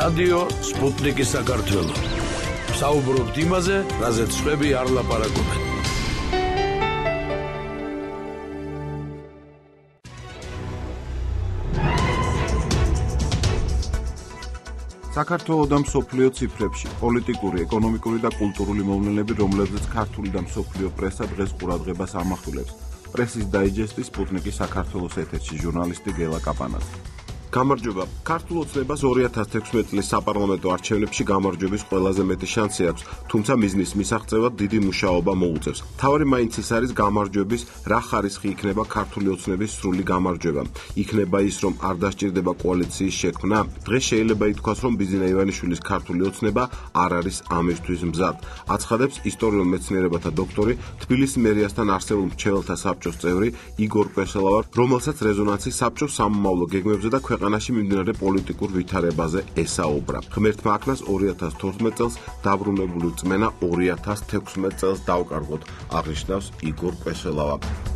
რადიო სპუტნიკი საქართველო. საუბრობთ იმაზე, რაზეც სხვები არ ლაპარაკობენ. საქართველოს და მსოფლიო ციფრებში პოლიტიკური, ეკონომიკური და კულტურული მოვლენები, რომლებზეც ქართული და მსოფლიო პრესა დღეს ყურადღებას ამახვილებს. პრესის დაიჯესტის სპუტნიკის საქართველოს ეთერში ჟურნალისტი გელა კაპანაძე. გამარჯობა. ქართულ ოცნებას 2016 წლის საპარლამენტო არჩევნებში გამარჯვების ყველაზე მეტი შანსი აქვს, თუმცა მიზნის მისაღწევად დიდი მუშაობა მოუწევს. თავარი მაინც ის არის გამარჯვების რა ხარისხი იქნება ქართული ოცნების სრული გამარჯვება. იქნება ის, რომ არ დასჭირდება კოალიციის შექმნა? დღეს შეიძლება ითქვას, რომ ბიზინა ივანიშვილის ქართული ოცნება არ არის ამისთვის მზად. აცხადებს ისტორიულ მეცნიერებათა დოქტორი, თბილისის მერიასთან არსებულ მრჩეველთა საბჭოს წევრი იგორ კვესელავა, რომელსაც რეზონანსი საბჭოს სამომავლო გეგმებზე და ქვეყანაში მიმდინარე პოლიტიკურ ვითარებაზე ესაუბრა. ღმერთმა აქნას 2012 წელს დაბრუნებული რწმენა 2016 წელს დავკარგოთ, აღნიშნავს იგორ კვესელავა.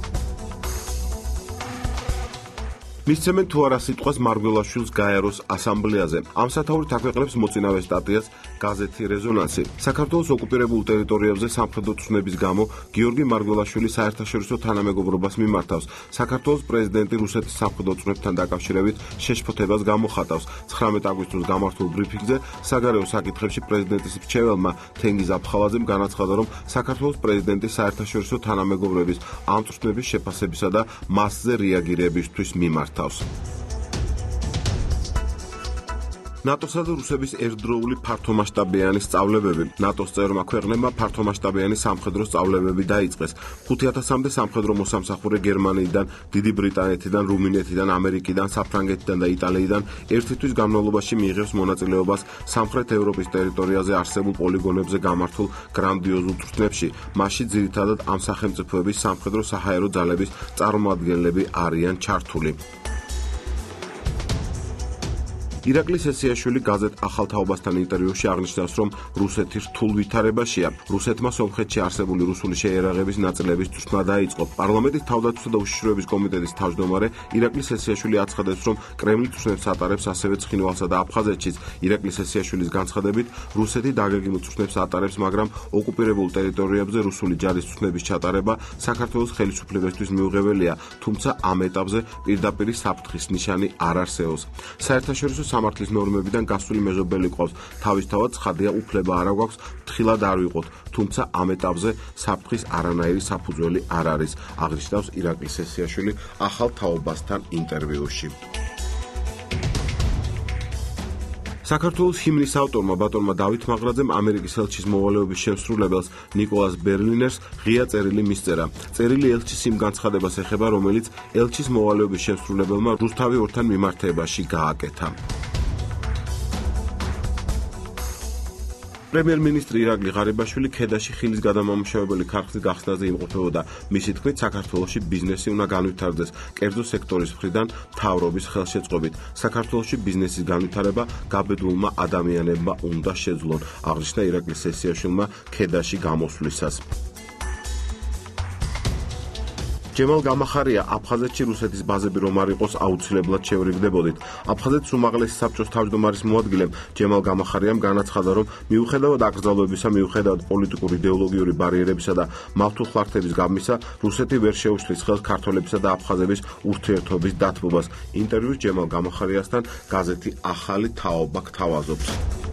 მისცემენ თუ არა სიტყვას მარგველაშვილს გაეროს ასამბლეაზე. ამ სათაურით აქვეყნებს მოწინავე სტატიას გაზეთი რეზონანსი. საქართველოს ოკუპირებულ ტერიტორიებზე სამხედრო ცნების გამო გიორგი მარგველაშვილი საერთაშორისო თანამეგობრობას მიმართავს. საქართველოს პრეზიდენტი რუსეთის სამხედრო ცნებთან დაკავშირებით შეშფოთებას გამოხატავს. 19 აგვისტოს გამართულ ბრიფინგზე საგარეო საკითხებში პრეზიდენტის მრჩეველმა თენგიზ აფხალაძემ განაცხადა, რომ საქართველოს პრეზიდენტი საერთაშორისო თანამეგობრების ამ ცნების შეფასებისა და მასზე რეაგირებისთვის მიმართ. ნატოსა და რუსების ერთდროული ფართომასშტაბიანი სწავლებები. ნატოს წევრმა ქვეყნებმა ფართომასშტაბიანი სამხედრო სწავლებები დაიწყეს. 5000-მდე სამხედრო მოსამსახურე გერმანიიდან, დიდი ბრიტანეთიდან, რუმინეთიდან, ამერიკიდან, საფრანგეთიდან და იტალიიდან ერთი თვის განმავლობაში მიიღებს მონაწილეობას სამხრეთ ევროპის ტერიტორიაზე არსებულ პოლიგონებზე გამართულ გრანდიოზულ წვრთნებში. მასში ძირითადად ამ სახელმწიფოების სამხედრო საჰაერო ძალების წარმომადგენლები არიან ჩართული. ირაკლი სესიაშვილი გაზეთ ახალ თაობასთან ინტერვიუში აღნიშნავს, რომ რუსეთი რთულ ვითარებაშია. რუსეთმა სომხეთში არსებული რუსული შეიარაღების ნაწილების წვრთნა დაიწყო. პარლამენტის თავდაცვისა და უშიშროების კომიტეტის თავმჯდომარე ირაკლი სესიაშვილი აცხადებს, რომ კრემლი წვრთნებს ატარებს ასევე ცხინვალსა და აფხაზეთშიც. ირაკლი სესიაშვილის განცხადებით, რუსეთი დაგეგმილ წვრთნებს ატარებს, მაგრამ ოკუპირებულ ტერიტორიებზე რუსული ჯარის წვრთნების ჩატარება საქართველოს ხელისუფლებისთვის მიუღებელია, თუმცა ამ ეტაპზე პირდაპირი საფრთხის ნიშანი არ არსებობს. საერთაშორისო სამართლის ნორმებიდან გასული მეზობელი ყავს. თავისთავად ცხადია, უფლება არა გვაქვს თხილად არ ვიყოთ, თუმცა ამ ეტაპზე საფრთხის არანაირი საფუძველი არ არის, აღნიშნავს ირაკლი სესიაშვილი ახალ თაობასთან ინტერვიუში. საქართველოს ჰიმნის ავტორმა ბატონმა დავით მაღრაძემ ამერიკის ელჩის მოვალეობის შემსრულებელს ნიკოლას ბერლინერს ღია წერილი მისწერა. წერილი ელჩის იმ განცხადებას ეხება, რომელიც ელჩის მოვალეობის შემსრულებელმა რუსთავი ორთან მიმართებაში გააკეთა. პრემიერ-მინისტრი ირაკლი ღარიბაშვილი ქედაში ხილის გადამამუშავებელი ქარხნის გახსნაზე იმყოფებოდა. მისი თქმით, საქართველოში ბიზნესი უნდა განვითარდეს კერძო სექტორის მხრიდან მთავრობის ხელშეწყობით. საქართველოში ბიზნესის განვითარება გაბედულმა ადამიანებმა უნდა შეძლონ, აღნიშნა ირაკლი სესიაშვილმა ქედაში გამოსვლისას. ჯემალ გამახარია, აფხაზეთში რუსეთის ბაზები რომ არ იყოს, აუცილებლად შევრიგდებოდით. აფხაზეთის უმაღლესი საბჭოს თავმჯდომარის მოადგილემ ჯემალ გამახარიამ განაცხადა, რომ მიუხედავად აკრძალვებისა, მიუხედავად პოლიტიკური იდეოლოგიური ბარიერებისა და მავთულხლართების გამისა, რუსეთი ვერ შეუშლის ხელს ქართველებისა და აფხაზების ურთიერთობის დათბობას. ინტერვიუს ჯემალ გამახარიასთან გაზეთი ახალი თაობა გთავაზობს.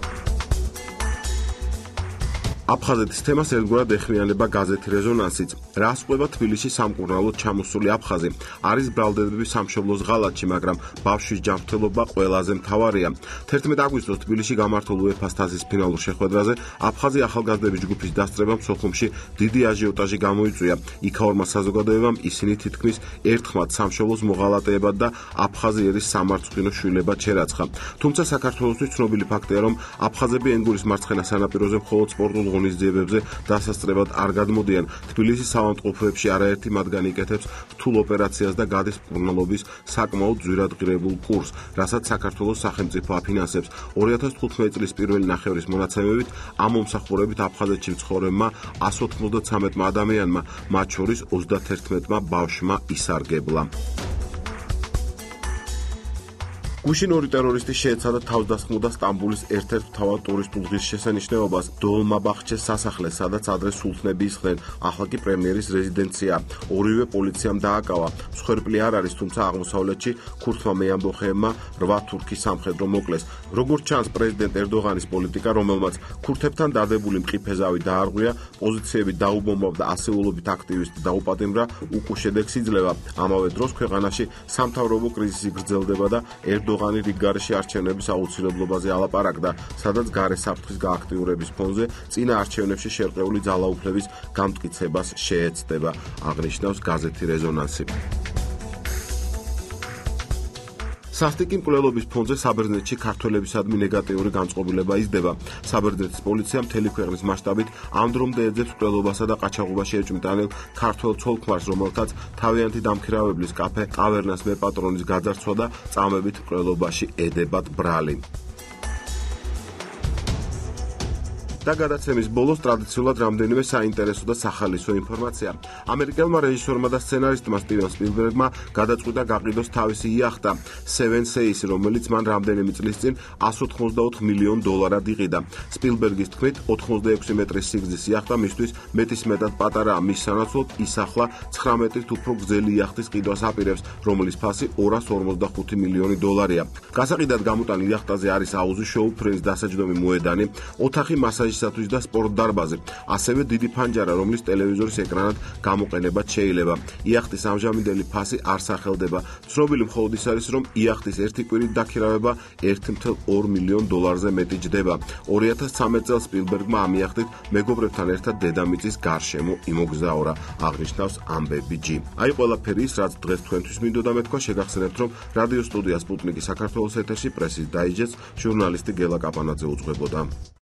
აფხაზეთის თემას ერთგვარად ეხმიანება გაზეთი რეზონანსიც. რას ყვება თბილისში სამკურნალოდ ჩამოსული აფხაზი? არის ბრალდებები სამშობლოს ღალატში, მაგრამ ბავშვის ჯანმრთელობა ყველაზე მთავარია. 11 აგვისტოს თბილისში გამართულ უეფა-ს თასის ფინალურ შეხვედრაზე აფხაზი ახალგაზრდების ჯგუფის დასწრებამ სოხუმში დიდი აჟიოტაჟი გამოიწვია. იქაურმა საზოგადოებამ ისინი თითქმის ერთხმად სამშობლოს მოღალატეებად და აფხაზიერის სამარცხვინო შვილებად შერაცხა. თუმცა საქართველოსთვის ცნობილი ფაქტია, რომ აფხაზები ენგურის მარცხენა სანაპიროზე მხოლოდ სპორტულ ღონისძიებებზე დასასწრებად არ გადმოდიან. თბილისის საავადმყოფოებში არაერთი მათგანი იკეთებს რთულ ოპერაციას და გადის მკურნალობის საკმაოდ ძვირადღირებულ კურსს, რასაც საქართველოს სახელმწიფო აფინანსებს. 2015 წლის პირველი ნახევრის მონაცემებით ამ მომსახურებით აფხაზეთში მცხოვრებმა 193 ადამიანმა, მათ შორის 31 ბავშვმა ისარგებლა. გუშინ ორი ტერორისტი შეეცადა თავს დასხმოდა სტამბოლის ერთ-ერთ მთავარ ტურისტულ ღირსშესანიშნაობას დოლმაბახჩეს სასახლეს, სადაც ადრე სულთნები ისხდნენ. ახლა კი პრემიერის რეზიდენცია. ორივე პოლიციამ დააკავა. მსხვერპლი არ არის, თუმცა აღმოსავლეთში ქურთმა მეამბოხეებმა 8 თურქი სამხედრო მოკლეს. როგორც ჩანს, პრეზიდენტ ერდოღანის პოლიტიკა, რომელმაც ქურთებთან დადებული მყიფე ზავი დაარღვია, პოზიციები დაუბომბავდა, ასეულობით აქტივისტი დაუპატიმრა, უკუ შედეგს იძლევა. ამავე დროს ქვეყანაში სამთავრობო კრიზისი გრძელდება და ერდოღანი რიგგარეშე არჩევნების აუცილებლობაზე ალაპარაკდა, სადაც გარე საფრთხის გააქტიურების ფონზე წინა არჩევნებში შერყეული ძალაუფლების გამტკიცებას შეეცდება, აღნიშნავს გაზეთი რეზონანსი. სასტიკი მკვლელობის ფონზე საბერძნეთში ქართველებისადმი ნეგატიური განწყობილება იზრდება. საბერძნეთის პოლიცია მთელი ქვეყნის მასშტაბით ამ დრომდე ეძებს მკვლელობასა და ყაჩაღობაში ეჭვმიტანილ ქართველ ცოლ-ქმარს, რომელთაც თავიანთი დამქირავებლის კაფე ტავერნას მეპატრონის გაძარცვა და წამებით მკვლელობაში ედებათ ბრალი. და გადაცემის ბოლოს ტრადიციულად რამდენიმე საინტერესო და სახალისო ინფორმაცია. ამერიკელმა რეჟისორმა და სცენარისტმა სტივენ სპილბერგმა გადაწყვიტა გაყიდოს თავისი იახტა Seven Seas, რომელიც მან რამდენიმე წლის წინ $184 მილიონ იყიდა. სპილბერგის თქმით, 86 მეტრის სიგრძის იახტა მისთვის მეტისმეტად პატარაა, მის სანაცვლოდ ის ახლა 19-ით უფრო გრძელი იახტის ყიდვას აპირებს, რომლის ფასი $245 მილიონი. გასაყიდად გამოტანილ იახტაზე არის აუზი შოუ ფრენის დასაჯდომი მოედანი, ოთახი მასაჟისათვის და სპორტ დარბაზი, ასევე დიდი ფანჯარა, რომლის ტელევიზორის ეკრანად გამოყენებაც შეიძლება. იახტის ამჟამინდელი ფასი არ სახელდება. ცნობილი მხოლოდ ის არის, რომ იახტის ერთი კვირით დაქირავება $1.2 მილიონ მეტი ჯდება. 2013 წელს სპილბერგმა ამ იახტით მეგობრებთან ერთად დედამიწის გარშემო იმოგზაურა, აღნიშნავს ამბები G. აი ყველაფერი ის, რაც დღეს თქვენთვის მინდოდა მეთქვა, შეგახსენებთ, რომ რადიო სტუდია სპუტნიკი საქართველოს ეთერში პრესის დაიჯესტს ჟურნალისტი გელა კაპანაძე უძღვებოდა.